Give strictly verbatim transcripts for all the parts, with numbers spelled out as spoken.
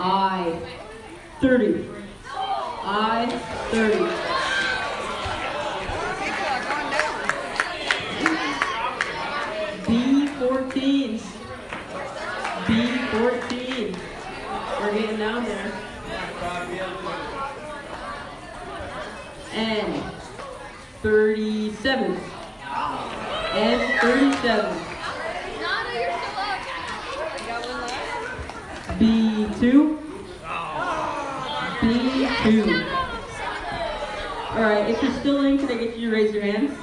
I thirty. I thirty. B fourteen. B fourteen. We're getting down there. And thirty-seven. And thirty-seven. B two. B two. Alright, if you're still in, can I get you to raise your hands?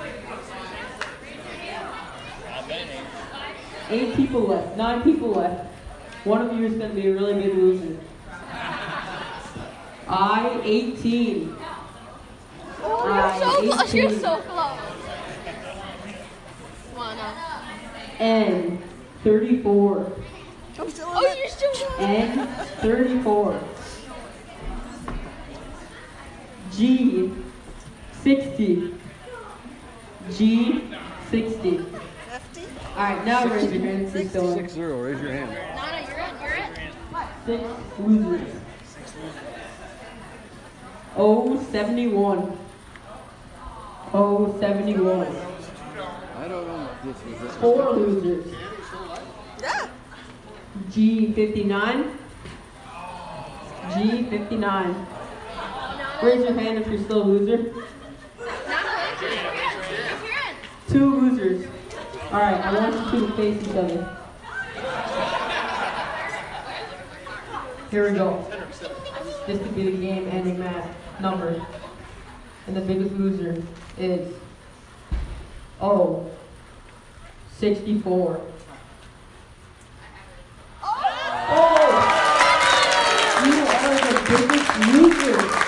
Eight people left. Nine people left. One of you is going to be a really good loser. I eighteen. Oh, you're so close. You're so close. Come on now. N thirty-four. Oh, you're still N thirty-four. G sixty. G sixty. Alright, now raise your hand. Six, six zero, raise your hand. Nana, you're in, you're in. Six losers. Oh, seventy-one. Oh, seventy-one. I don't know. This is this Four losers. G fifty-nine. G fifty-nine. Raise your hand if you're still a loser. Two losers. Alright, I want you two to face each other. Here we go. This could be the game-ending match number. And the biggest loser is O sixty-four. Oh! You are the biggest loser.